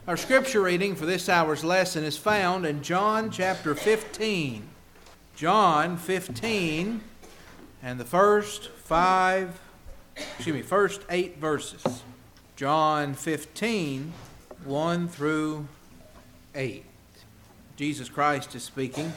Our scripture reading for this hour's lesson is found in John chapter 15. John 15 and the first 8 verses. John 15, 1 through 8. Jesus Christ is speaking.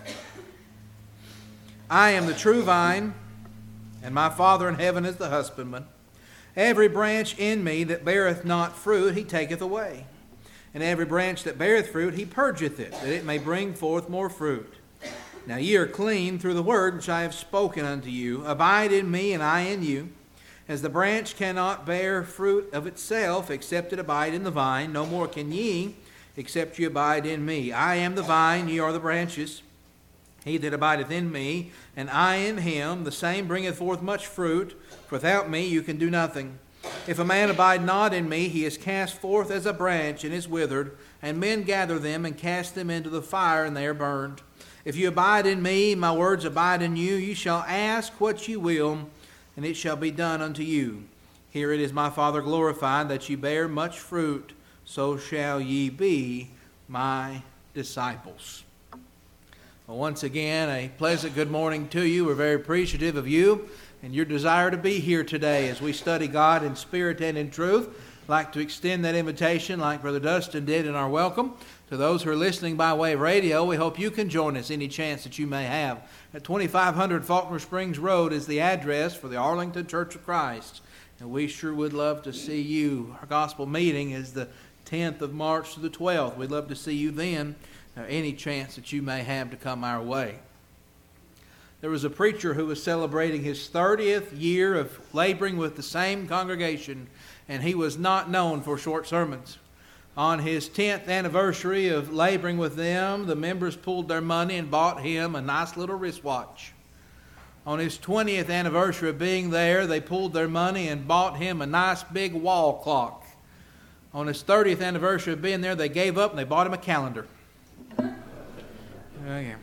I am the true vine, and my Father in heaven is the husbandman. Every branch in me that beareth not fruit, he taketh away. And every branch that beareth fruit, he purgeth it, that it may bring forth more fruit. Now ye are clean through the word which I have spoken unto you. Abide in me, and I in you. As the branch cannot bear fruit of itself, except it abide in the vine, no more can ye, except ye abide in me. I am the vine, ye are the branches. He that abideth in me, and I in him, the same bringeth forth much fruit. For without me you can do nothing. If a man abide not in me, he is cast forth as a branch and is withered, and men gather them and cast them into the fire, and they are burned. If you abide in me, my words abide in you, you shall ask what you will, and it shall be done unto you. Here it is my Father glorified, that ye bear much fruit, so shall ye be my disciples. Well, once again, a pleasant good morning to you. We're very appreciative of you and your desire to be here today as we study God in spirit and in truth. I'd like to extend that invitation like Brother Dustin did in our welcome. To those who are listening by way of radio, we hope you can join us any chance that you may have. At 2500 Faulkner Springs Road is the address for the Arlington Church of Christ. And we sure would love to see you. Our gospel meeting is the 10th of March to the 12th. We'd love to see you then. Any chance that you may have to come our way. There was a preacher who was celebrating his 30th year of laboring with the same congregation, and he was not known for short sermons. On his 10th anniversary of laboring with them, the members pulled their money and bought him a nice little wristwatch. On his 20th anniversary of being there, they pulled their money and bought him a nice big wall clock. On his 30th anniversary of being there, they gave up and they bought him a calendar. Okay.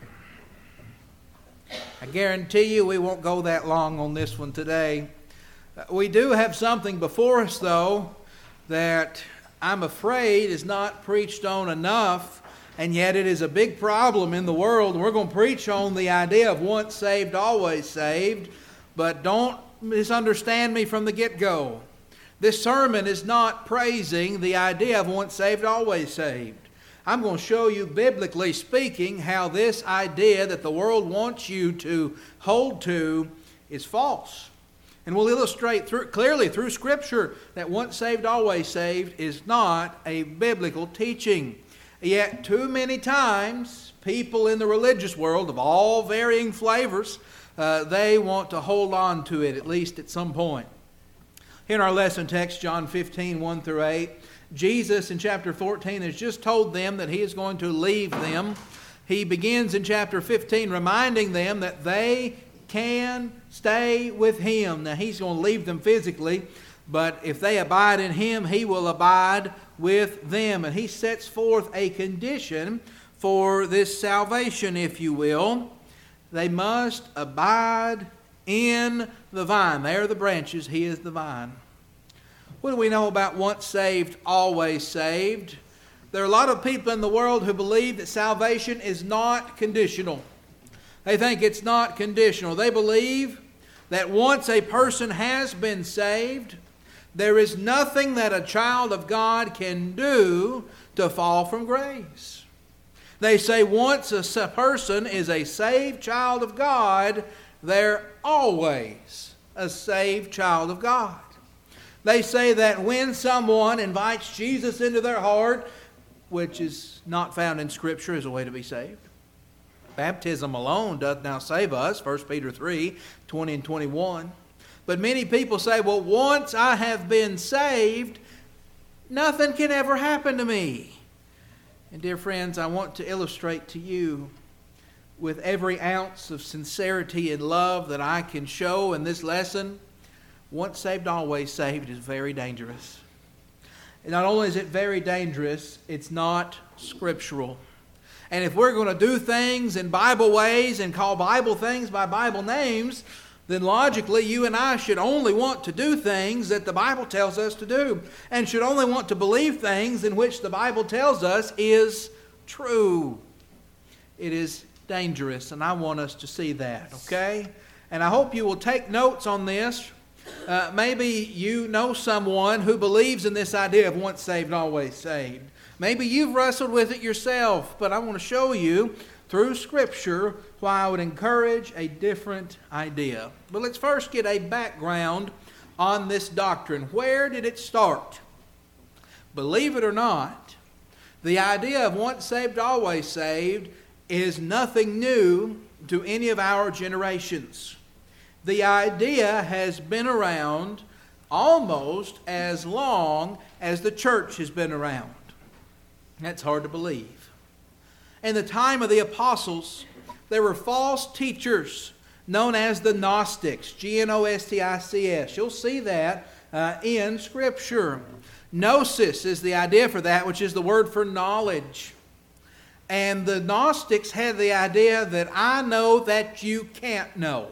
I guarantee you we won't go that long on this one today. We do have something before us, though, that I'm afraid is not preached on enough, and yet it is a big problem in the world. We're going to preach on the idea of once saved, always saved, but don't misunderstand me from the get-go. This sermon is not praising the idea of once saved, always saved. I'm going to show you, biblically speaking, how this idea that the world wants you to hold to is false. And we'll illustrate clearly through Scripture that once saved, always saved is not a biblical teaching. Yet too many times, people in the religious world of all varying flavors, they want to hold on to it, at least at some point. In our lesson text, John 15, 1 through 8, Jesus in chapter 14 has just told them that he is going to leave them. He begins in chapter 15 reminding them that they can stay with him. Now he's going to leave them physically, but if they abide in him, he will abide with them. And he sets forth a condition for this salvation, if you will. They must abide in the vine. They are the branches, he is the vine. What do we know about once saved, always saved? There are a lot of people in the world who believe that salvation is not conditional. They think it's not conditional. They believe that once a person has been saved, there is nothing that a child of God can do to fall from grace. They say once a person is a saved child of God, they're always a saved child of God. They say that when someone invites Jesus into their heart, which is not found in Scripture as a way to be saved. Baptism alone doth now save us, 1 Peter 3, 20 and 21. But many people say, well, once I have been saved, nothing can ever happen to me. And dear friends, I want to illustrate to you with every ounce of sincerity and love that I can show in this lesson, once saved, always saved is very dangerous. And not only is it very dangerous, it's not scriptural. And if we're going to do things in Bible ways and call Bible things by Bible names, then logically you and I should only want to do things that the Bible tells us to do, and should only want to believe things in which the Bible tells us is true. It is dangerous, and I want us to see that, okay? And I hope you will take notes on this. Maybe you know someone who believes in this idea of once saved, always saved. Maybe you've wrestled with it yourself, but I want to show you through Scripture why I would encourage a different idea. But let's first get a background on this doctrine. Where did it start? Believe it or not, the idea of once saved, always saved is nothing new to any of our generations. The idea has been around almost as long as the church has been around. That's hard to believe. In the time of the apostles, there were false teachers known as the Gnostics, Gnostics. You'll see that in Scripture. Gnosis is the idea for that, which is the word for knowledge. And the Gnostics had the idea that I know that you can't know.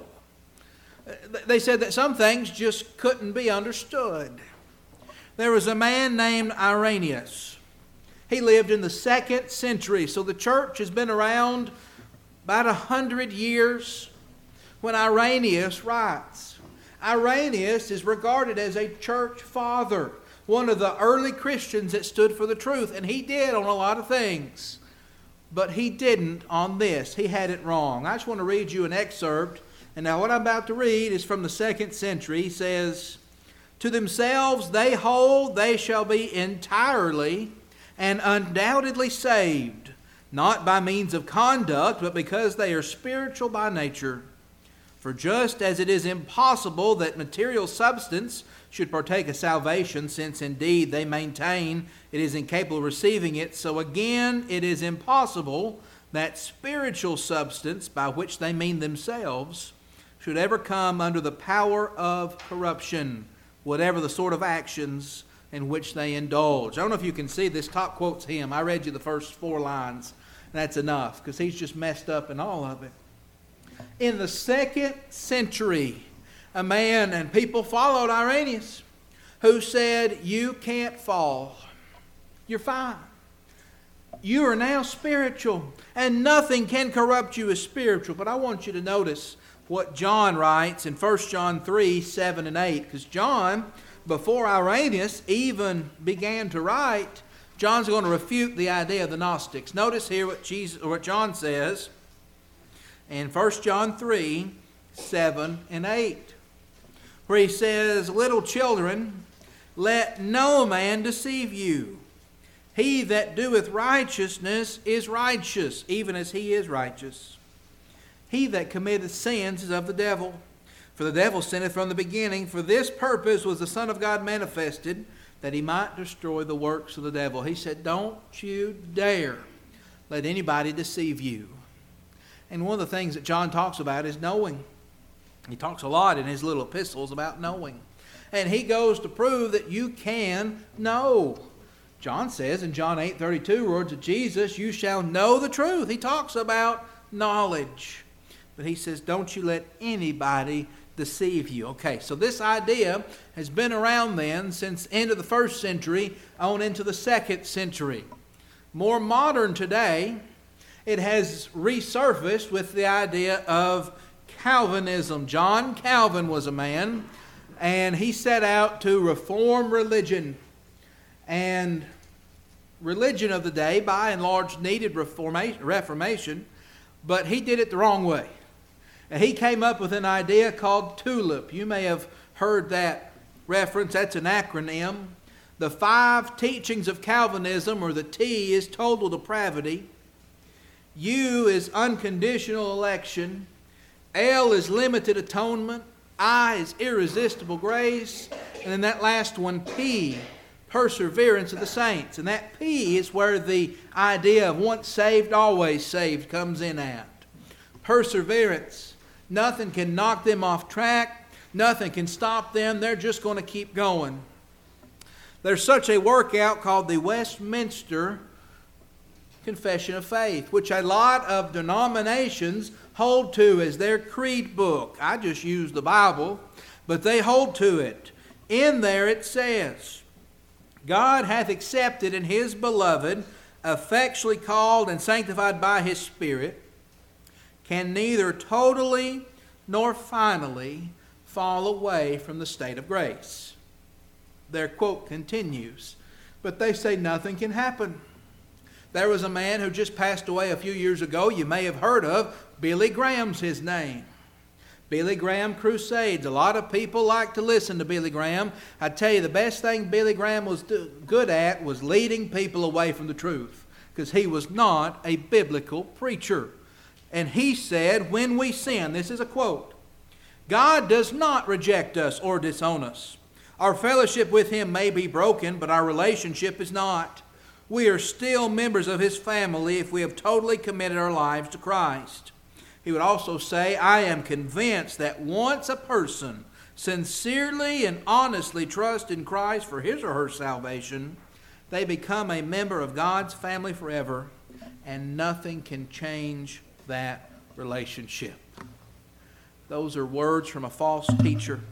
They said that some things just couldn't be understood. There was a man named Irenaeus. He lived in the 2nd century, so the church has been around about 100 years when Irenaeus writes. Irenaeus is regarded as a church father, one of the early Christians that stood for the truth, and he did on a lot of things. But he didn't on this. He had it wrong. I just want to read you an excerpt. And now what I'm about to read is from the 2nd century. He says, "To themselves they hold they shall be entirely and undoubtedly saved, not by means of conduct, but because they are spiritual by nature. For just as it is impossible that material substance should partake of salvation, since indeed they maintain it is incapable of receiving it, so again it is impossible that spiritual substance, by which they mean themselves, should ever come under the power of corruption, whatever the sort of actions in which they indulge." I don't know if you can see this. Top quote's him. I read you the first 4 lines. That's enough, because he's just messed up in all of it. In the 2nd century, a man, and people followed Irenaeus, who said, you can't fall. You're fine. You are now spiritual, and nothing can corrupt you as spiritual. But I want you to notice what John writes in 1 John 3, 7 and 8. Because John, before Irenaeus even began to write, John's going to refute the idea of the Gnostics. Notice here what John says in 1 John 3, 7 and 8. Where he says, "Little children, let no man deceive you. He that doeth righteousness is righteous, even as he is righteous. He that committeth sins is of the devil. For the devil sinneth from the beginning. For this purpose was the Son of God manifested, that he might destroy the works of the devil." He said, don't you dare let anybody deceive you. And one of the things that John talks about is knowing. He talks a lot in his little epistles about knowing. And he goes to prove that you can know. John says in John 8:32, words of Jesus, you shall know the truth. He talks about knowledge. But he says, don't you let anybody deceive you. Okay, so this idea has been around then since the end of the 1st century on into the 2nd century. More modern today, it has resurfaced with the idea of Calvinism. John Calvin was a man, and he set out to reform religion. And religion of the day, by and large, needed reformation, but he did it the wrong way. And he came up with an idea called TULIP. You may have heard that reference. That's an acronym. The 5 teachings of Calvinism, or the T, is total depravity. U is unconditional election. L is limited atonement. I is irresistible grace. And then that last one, P, perseverance of the saints. And that P is where the idea of once saved, always saved comes in at. Perseverance. Nothing can knock them off track. Nothing can stop them. They're just going to keep going. There's such a workout called the Westminster Confession of Faith, which a lot of denominations hold to as their creed book. I just use the Bible, but they hold to it. In there it says, God hath accepted in His beloved, effectually called and sanctified by His Spirit, can neither totally nor finally fall away from the state of grace. Their quote continues, but they say nothing can happen. There was a man who just passed away a few years ago, you may have heard of. Billy Graham's his name. Billy Graham Crusades. A lot of people like to listen to Billy Graham. I tell you, the best thing Billy Graham was good at was leading people away from the truth, because he was not a biblical preacher. And he said, when we sin, this is a quote, God does not reject us or disown us. Our fellowship with Him may be broken, but our relationship is not. We are still members of His family if we have totally committed our lives to Christ. He would also say, I am convinced that once a person sincerely and honestly trusts in Christ for his or her salvation, they become a member of God's family forever, and nothing can change that relationship. Those are words from a false teacher.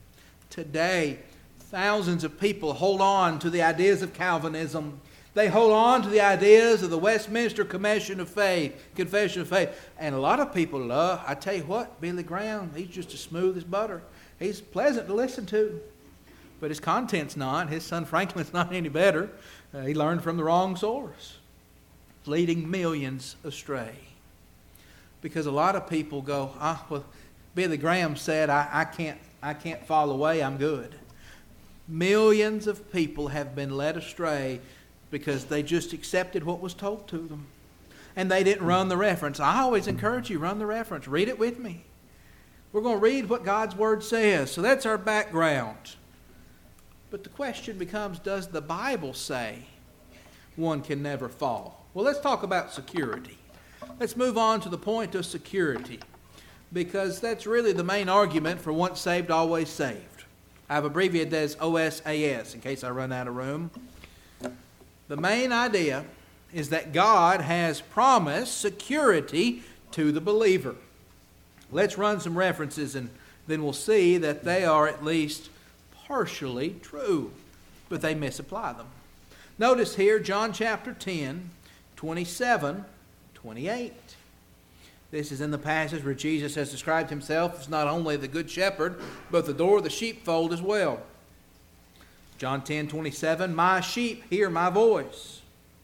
Today, thousands of people hold on to the ideas of Calvinism. They hold on to the ideas of the Westminster Confession of Faith. And a lot of people love, I tell you what, Billy Graham, he's just as smooth as butter. He's pleasant to listen to. But his content's not. His son Franklin's not any better. He learned from the wrong source, leading millions astray. Because a lot of people go, well, Billy Graham said, I can't fall away, I'm good. Millions of people have been led astray because they just accepted what was told to them. And they didn't run the reference. I always encourage you, run the reference. Read it with me. We're going to read what God's Word says. So that's our background. But the question becomes, does the Bible say one can never fall? Well, let's talk about security. Let's move on to the point of security, because that's really the main argument for once saved, always saved. I've abbreviated that as OSAS in case I run out of room. The main idea is that God has promised security to the believer. Let's run some references and then we'll see that they are at least partially true, but they misapply them. Notice here John chapter 10, 27, 28. This is in the passage where Jesus has described Himself as not only the good shepherd, but the door of the sheepfold as well. John 10, 27, my sheep hear my voice,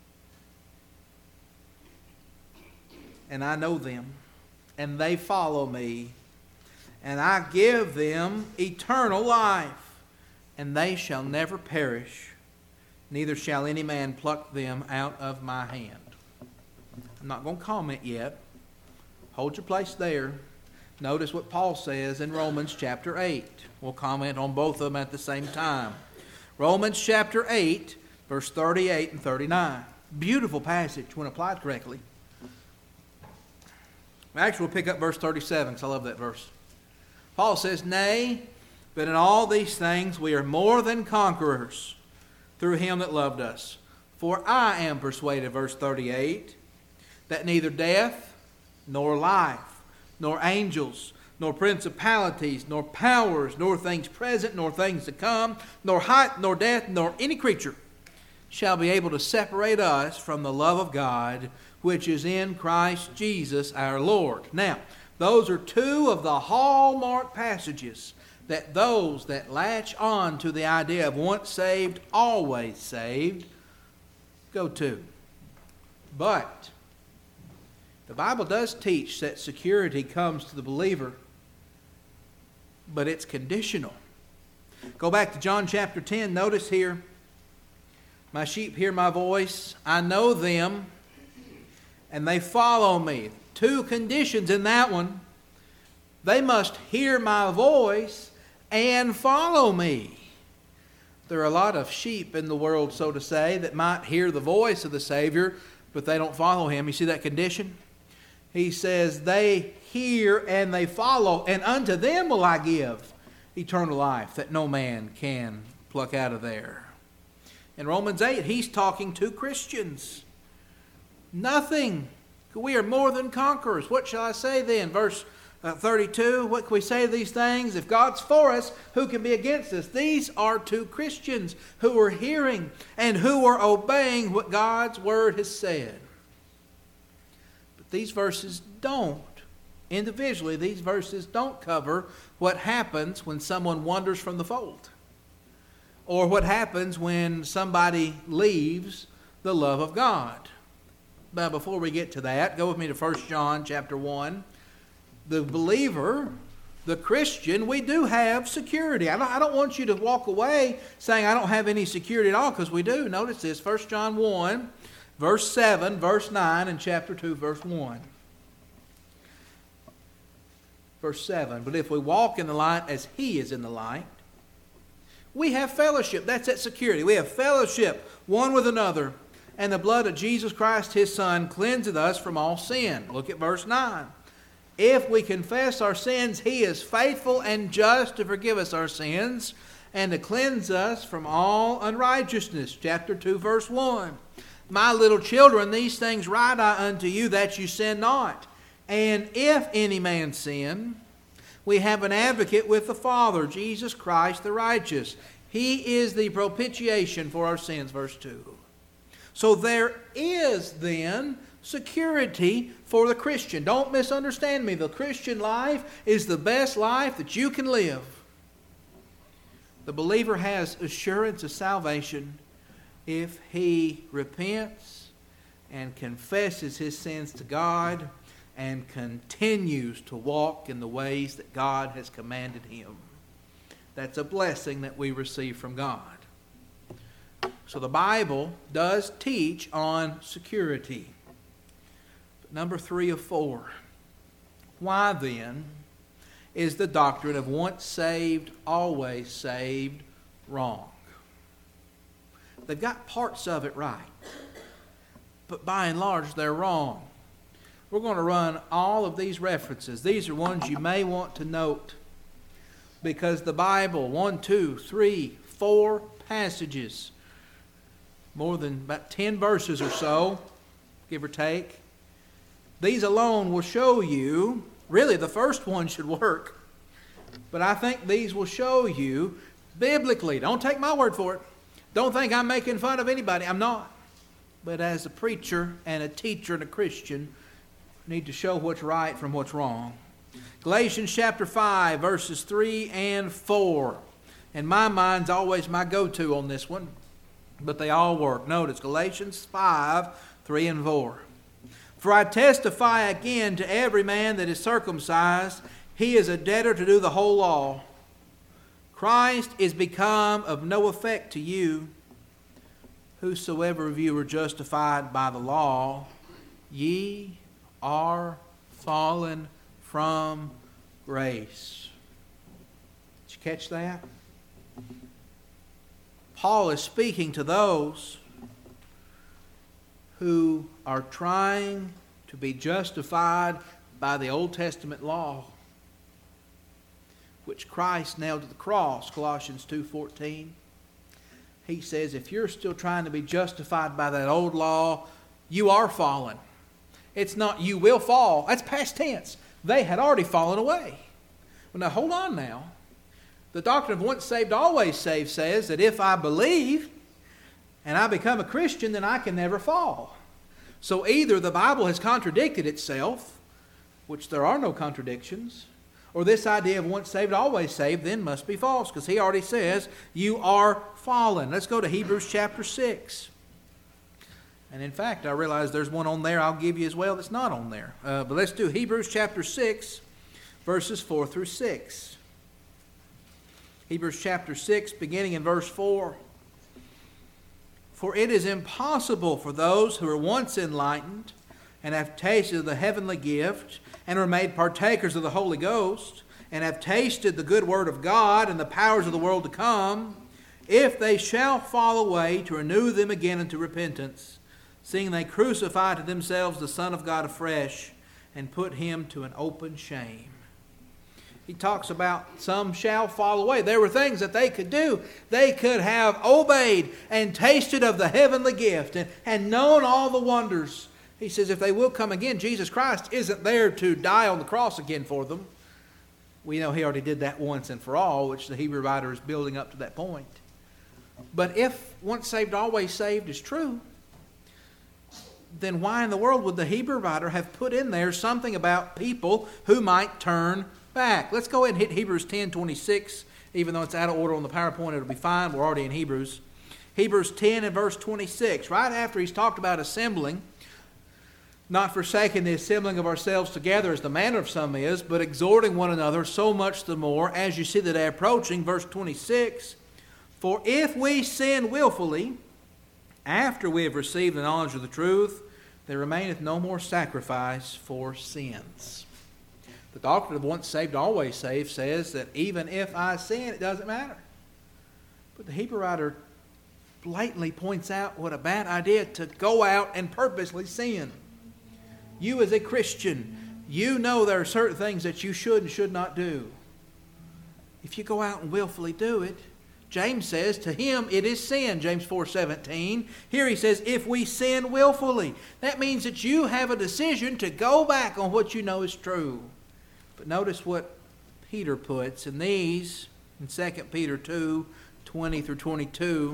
and I know them, and they follow me, and I give them eternal life, and they shall never perish, neither shall any man pluck them out of my hand. I'm not going to comment yet. Hold your place there. Notice what Paul says in Romans chapter 8. We'll comment on both of them at the same time. Romans chapter 8, verse 38 and 39. Beautiful passage when applied correctly. Actually, we'll pick up verse 37 because I love that verse. Paul says, nay, but in all these things we are more than conquerors through Him that loved us. For I am persuaded, verse 38, that neither death, nor life, nor angels, nor principalities, nor powers, nor things present, nor things to come, nor height, nor depth, nor any creature shall be able to separate us from the love of God, which is in Christ Jesus our Lord. Now, those are two of the hallmark passages that those that latch on to the idea of once saved, always saved, go to. But the Bible does teach that security comes to the believer, but it's conditional. Go back to John chapter 10. Notice here, my sheep hear my voice. I know them, and they follow me. Two conditions in that one. They must hear my voice and follow me. There are a lot of sheep in the world, so to say, that might hear the voice of the Savior, but they don't follow Him. You see that condition? He says, they hear and they follow, and unto them will I give eternal life that no man can pluck out of there. In Romans 8, he's talking to Christians. Nothing. We are more than conquerors. What shall I say then? Verse 32, what can we say to these things? If God's for us, who can be against us? These are two Christians who are hearing and who are obeying what God's Word has said. But these verses don't. Individually, these verses don't cover what happens when someone wanders from the fold, or what happens when somebody leaves the love of God. But before we get to that, go with me to 1 John chapter 1. The believer, the Christian, we do have security. I don't want you to walk away saying I don't have any security at all, because we do. Notice this, 1 John 1, verse 7, verse 9, and chapter 2, verse 1. Verse 7, but if we walk in the light as He is in the light, we have fellowship. That's that security. We have fellowship one with another. And the blood of Jesus Christ, His Son, cleanseth us from all sin. Look at verse 9. If we confess our sins, He is faithful and just to forgive us our sins and to cleanse us from all unrighteousness. Chapter 2, verse 1. My little children, these things write I unto you, that you sin not. And if any man sin, we have an advocate with the Father, Jesus Christ the righteous. He is the propitiation for our sins. Verse 2. So there is then security for the Christian. Don't misunderstand me. The Christian life is the best life that you can live. The believer has assurance of salvation if he repents and confesses his sins to God and continues to walk in the ways that God has commanded him. That's a blessing that we receive from God. So the Bible does teach on security. But number 3 of 4. Why then is the doctrine of once saved, always saved wrong? They've got parts of it right, but by and large they're wrong. We're going to run all of these references. These are ones you may want to note, because the Bible, 1, 2, 3, 4 passages, more than about 10 verses or so, give or take. These alone will show you, really the first one should work, but I think these will show you biblically. Don't take my word for it. Don't think I'm making fun of anybody. I'm not. But as a preacher and a teacher and a Christian, I need to show what's right from what's wrong. Galatians chapter 5, verses 3 and 4. And my mind's always my go-to on this one, but they all work. Notice Galatians 5, 3 and 4. For I testify again to every man that is circumcised, he is a debtor to do the whole law. Christ is become of no effect to you. Whosoever of you are justified by the law, ye are fallen from grace. Did you catch that? Paul is speaking to those who are trying to be justified by the Old Testament law, which Christ nailed to the cross, Colossians 2:14. He says, if you're still trying to be justified by that old law, you are fallen. It's not you will fall. That's past tense. They had already fallen away. Well, now hold on now. The doctrine of once saved, always saved says that if I believe and I become a Christian, then I can never fall. So either the Bible has contradicted itself, which there are no contradictions, or this idea of once saved, always saved, then must be false, because he already says you are fallen. Let's go to Hebrews chapter 6. And in fact, I realize there's one on there I'll give you as well that's not on there. But let's do Hebrews chapter 6, verses 4 through 6. Hebrews chapter 6, beginning in verse 4. For it is impossible for those who are once enlightened and have tasted of the heavenly gift and are made partakers of the Holy Ghost and have tasted the good word of God and the powers of the world to come, if they shall fall away, to renew them again unto repentance, seeing they crucify to themselves the Son of God afresh and put him to an open shame. He talks about some shall fall away. There were things that they could do. They could have obeyed and tasted of the heavenly gift and known all the wonders He says if they will come again, Jesus Christ isn't there to die on the cross again for them. We know he already did that once and for all, which the Hebrew writer is building up to that point. But if once saved, always saved is true, then why in the world would the Hebrew writer have put in there something about people who might turn back? Let's go ahead and hit Hebrews 10:26. Even though it's out of order on the PowerPoint, it'll be fine. We're already in Hebrews. Hebrews 10 and verse 26. Right after he's talked about assembling, not forsaking the assembling of ourselves together as the manner of some is, but exhorting one another so much the more as you see the day approaching. Verse 26. For if we sin willfully, after we have received the knowledge of the truth, there remaineth no more sacrifice for sins. The doctrine of once saved, always saved says that even if I sin, it doesn't matter. But the Hebrew writer blatantly points out what a bad idea to go out and purposely sin. You as a Christian, you know there are certain things that you should and should not do. If you go out and willfully do it, James says, to him it is sin, James 4:17. Here he says, if we sin willfully. That means that you have a decision to go back on what you know is true. But notice what Peter puts in these, in 2 Peter 2:20 through 22,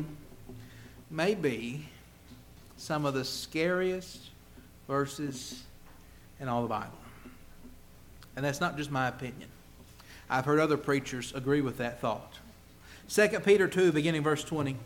may be some of the scariest verses in all the Bible. And that's not just my opinion. I've heard other preachers agree with that thought. 2 Peter 2, beginning verse 20.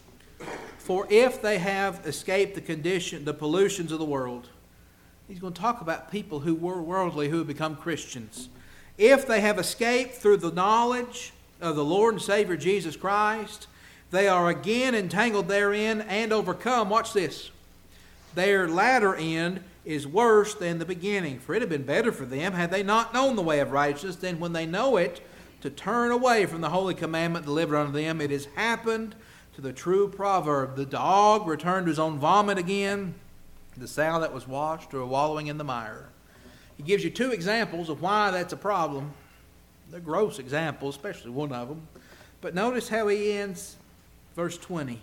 For if they have escaped the pollutions of the world, he's going to talk about people who were worldly who have become Christians. If they have escaped through the knowledge of the Lord and Savior Jesus Christ, they are again entangled therein and overcome. Watch this. Their latter end is worse than the beginning. For it had been better for them had they not known the way of righteousness than when they know it, to turn away from the holy commandment delivered unto them. It has happened to the true proverb, the dog returned to his own vomit again, the sow that was washed or wallowing in the mire. He gives you two examples of why that's a problem. They're gross examples, especially one of them. But notice how he ends verse 20.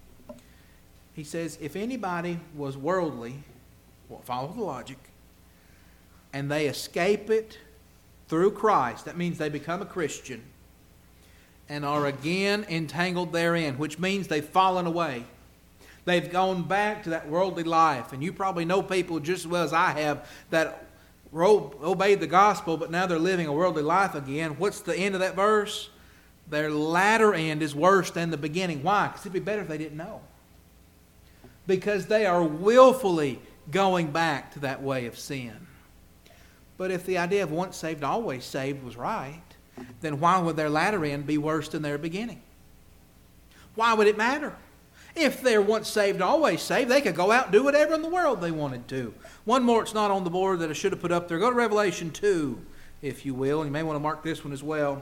He says, if anybody was worldly, well, follow the logic, and they escape it through Christ, that means they become a Christian, and are again entangled therein, which means they've fallen away. They've gone back to that worldly life. And you probably know people just as well as I have that obeyed the gospel, but now they're living a worldly life again. What's the end of that verse? Their latter end is worse than the beginning. Why? Because it'd be better if they didn't know. Because they are willfully going back to that way of sin. But if the idea of once saved, always saved was right, then why would their latter end be worse than their beginning? Why would it matter? If they're once saved, always saved, they could go out and do whatever in the world they wanted to. One more, it's not on the board that I should have put up there. Go to Revelation 2, if you will. And you may want to mark this one as well.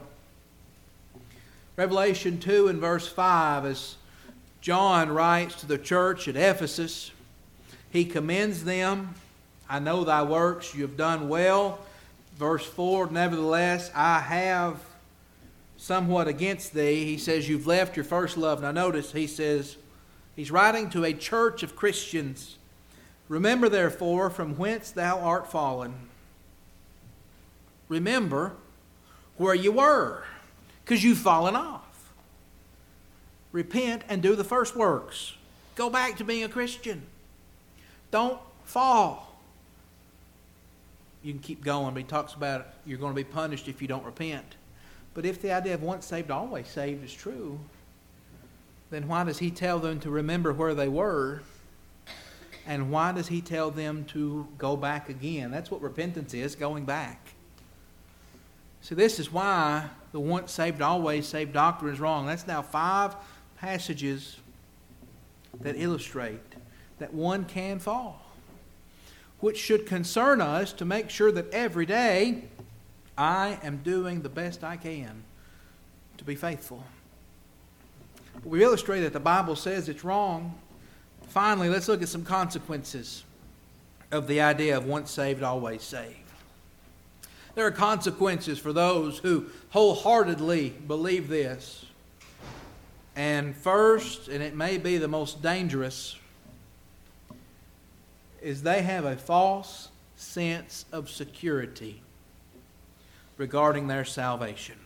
Revelation 2 and verse 5, as John writes to the church at Ephesus, he commends them. I know thy works, you have done well. Verse 4, nevertheless, I have somewhat against thee. He says, you've left your first love. Now notice, he says, he's writing to a church of Christians. Remember, therefore, from whence thou art fallen. Remember where you were, because you've fallen off. Repent and do the first works. Go back to being a Christian. Don't fall. You can keep going, but he talks about you're going to be punished if you don't repent. But if the idea of once saved, always saved is true, then why does he tell them to remember where they were? And why does he tell them to go back again? That's what repentance is, going back. So this is why the once saved, always saved doctrine is wrong. That's now 5 passages that illustrate that one can fall, which should concern us to make sure that every day I am doing the best I can to be faithful. But we illustrate that the Bible says it's wrong. Finally, let's look at some consequences of the idea of once saved, always saved. There are consequences for those who wholeheartedly believe this. And first, and it may be the most dangerous, is they have a false sense of security regarding their salvation.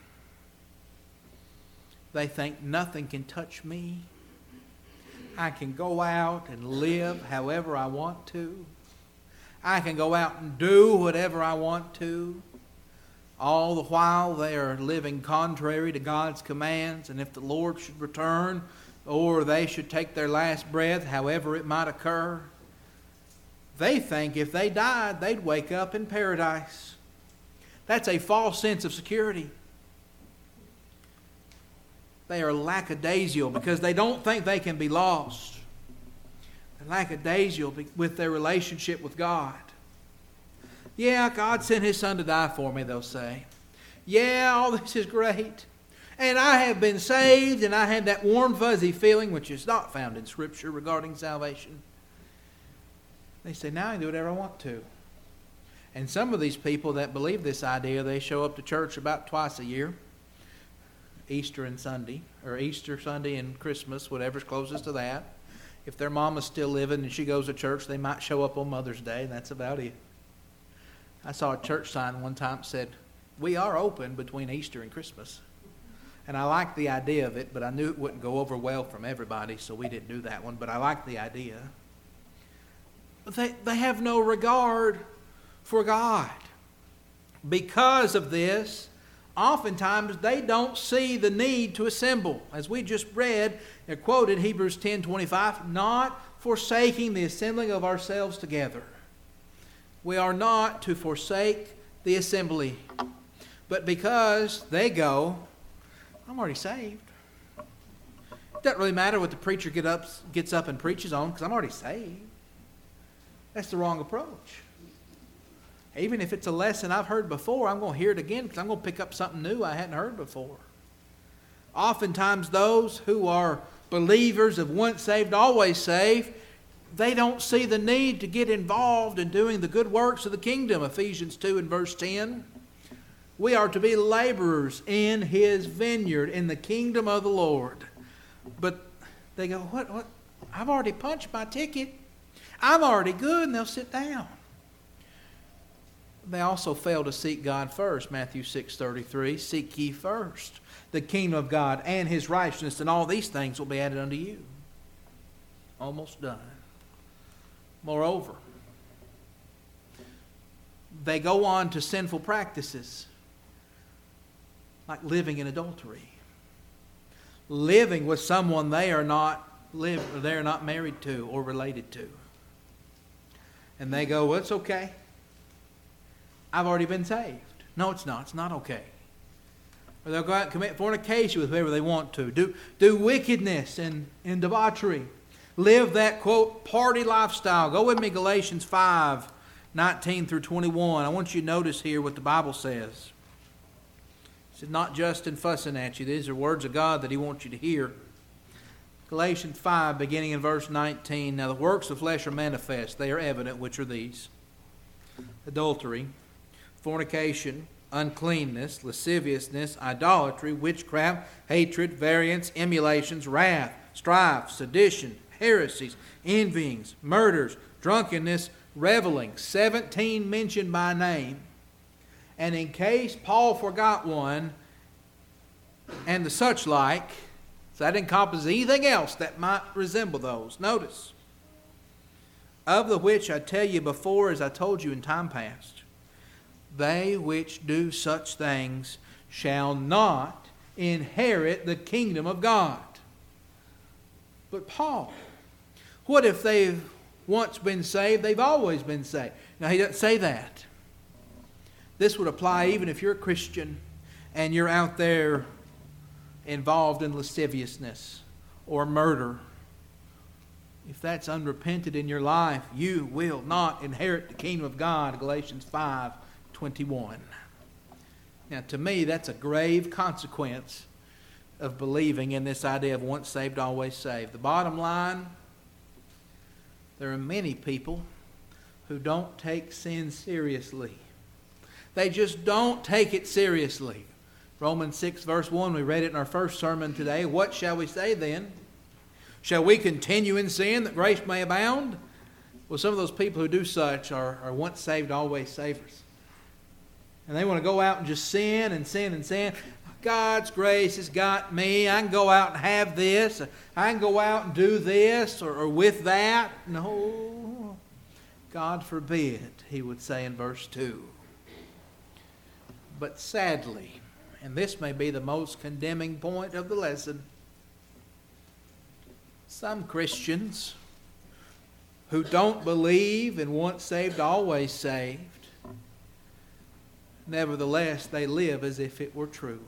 They think nothing can touch me. I can go out and live however I want to. I can go out and do whatever I want to. All the while they are living contrary to God's commands. And if the Lord should return, or they should take their last breath, however it might occur, they think if they died, they'd wake up in paradise. That's a false sense of security. They are lackadaisical because they don't think they can be lost. They're lackadaisical with their relationship with God. Yeah, God sent His Son to die for me, they'll say. Yeah, all this is great. And I have been saved, and I have that warm, fuzzy feeling, which is not found in Scripture regarding salvation. They say, now I can do whatever I want to. And some of these people that believe this idea, they show up to church about twice a year. Easter and Sunday, or Easter Sunday and Christmas, whatever's closest to that. If their mama's still living and she goes to church, they might show up on Mother's Day, and that's about it. I saw a church sign one time that said, we are open between Easter and Christmas. And I liked the idea of it, but I knew it wouldn't go over well from everybody, so we didn't do that one. But I liked the idea. But they have no regard for God. Because of this, oftentimes they don't see the need to assemble. As we just read and quoted Hebrews 10:25, not forsaking the assembling of ourselves together. We are not to forsake the assembly. But because they go, I'm already saved. It doesn't really matter what the preacher gets up and preaches on, because I'm already saved. That's the wrong approach. Even if it's a lesson I've heard before, I'm going to hear it again because I'm going to pick up something new I hadn't heard before. Oftentimes those who are believers of once saved, always saved, they don't see the need to get involved in doing the good works of the kingdom. Ephesians 2 and verse 10. We are to be laborers in His vineyard, in the kingdom of the Lord. But they go, what? I've already punched my ticket. I'm already good, and they'll sit down. They also fail to seek God first. Matthew 6:33, seek ye first the kingdom of God and His righteousness, and all these things will be added unto you. Almost done. Moreover, they go on to sinful practices, like living in adultery, living with someone they are not married to or related to. And they go, well, it's okay. I've already been saved. No, it's not. It's not okay. Or they'll go out and commit fornication with whoever they want to. Do wickedness and debauchery. Live that, quote, party lifestyle. Go with me, Galatians 5:19 through 21. I want you to notice here what the Bible says. It's not just in fussing at you. These are words of God that He wants you to hear. Galatians 5, beginning in verse 19. Now the works of flesh are manifest. They are evident, which are these: adultery, fornication, uncleanness, lasciviousness, idolatry, witchcraft, hatred, variance, emulations, wrath, strife, sedition, heresies, envyings, murders, drunkenness, reveling. 17 mentioned by name. And in case Paul forgot one, and the such like, so that encompasses anything else that might resemble those. Notice, of the which I tell you before, as I told you in time past, they which do such things shall not inherit the kingdom of God. But Paul, what if they've once been saved, they've always been saved? Now, he doesn't say that. This would apply even if you're a Christian and you're out there involved in lasciviousness or murder. If that's unrepented in your life, you will not inherit the kingdom of God. Galatians 5:21. Now, to me, that's a grave consequence of believing in this idea of once saved, always saved. The bottom line, there are many people who don't take sin seriously. They just don't take it seriously. Romans 6 verse 1, we read it in our first sermon today. What shall we say then? Shall we continue in sin that grace may abound? Well, some of those people who do such are once saved, always savers. And they want to go out and just sin and sin and sin. God's grace has got me. I can go out and have this. I can go out and do this or with that. No. God forbid, he would say in verse 2. But sadly, and this may be the most condemning point of the lesson, some Christians who don't believe in once saved, always saved, nevertheless, they live as if it were true.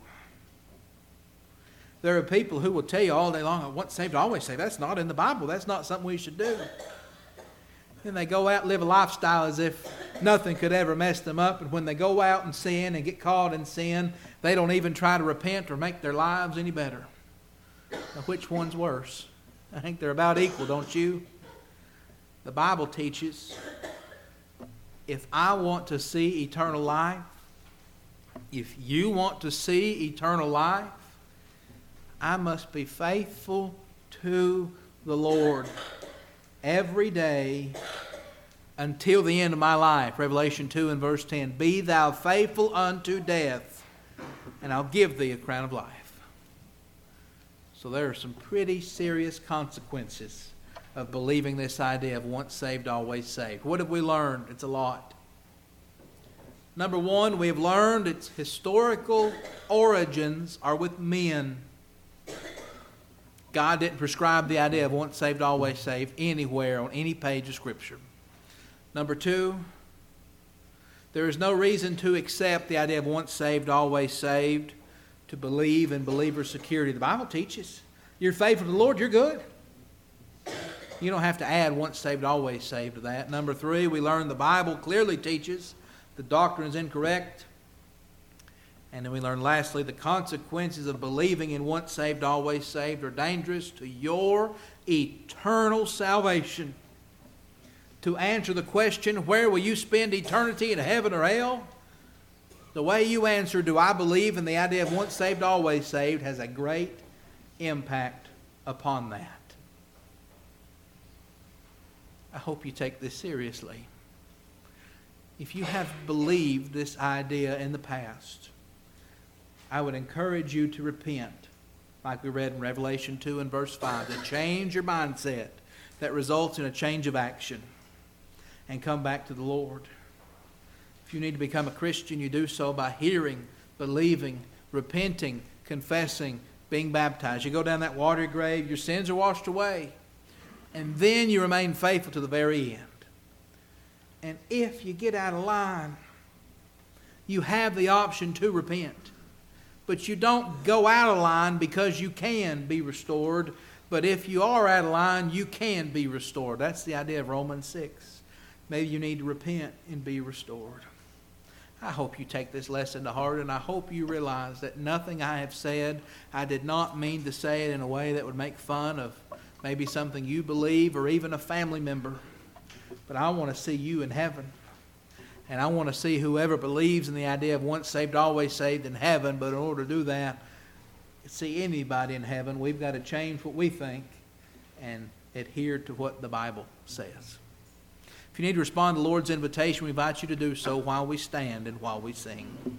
There are people who will tell you all day long, once saved, always saved. That's not in the Bible. That's not something we should do. Then they go out and live a lifestyle as if nothing could ever mess them up. And when they go out and sin and get caught in sin, they don't even try to repent or make their lives any better. Now, which one's worse? I think they're about equal, don't you? The Bible teaches, if I want to see eternal life, if you want to see eternal life, I must be faithful to the Lord every day until the end of my life. Revelation 2 and verse 10. Be thou faithful unto death, and I'll give thee a crown of life. So there are some pretty serious consequences of believing this idea of once saved, always saved. What have we learned? It's a lot. Number one, we have learned its historical origins are with men. God didn't prescribe the idea of once saved, always saved anywhere on any page of Scripture. Number two, there is no reason to accept the idea of once saved, always saved, to believe in believer security. The Bible teaches you're faithful to the Lord, you're good. You don't have to add once saved, always saved to that. Number three, we learn the Bible clearly teaches the doctrine is incorrect. And then we learn lastly, the consequences of believing in once saved, always saved are dangerous to your eternal salvation. To answer the question, where will you spend eternity, in heaven or hell? The way you answer, do I believe in the idea of once saved, always saved, has a great impact upon that. I hope you take this seriously. If you have believed this idea in the past, I would encourage you to repent, like we read in Revelation 2 and verse 5, to change your mindset that results in a change of action and come back to the Lord. If you need to become a Christian, you do so by hearing, believing, repenting, confessing, being baptized. You go down that watery grave, your sins are washed away, and then you remain faithful to the very end. And if you get out of line, you have the option to repent. But you don't go out of line because you can be restored. But if you are out of line, you can be restored. That's the idea of Romans 6. Maybe you need to repent and be restored. I hope you take this lesson to heart, and I hope you realize that nothing I have said, I did not mean to say it in a way that would make fun of maybe something you believe or even a family member. But I want to see you in heaven. And I want to see whoever believes in the idea of once saved, always saved in heaven. But in order to do that, see anybody in heaven, we've got to change what we think and adhere to what the Bible says. If you need to respond to the Lord's invitation, we invite you to do so while we stand and while we sing.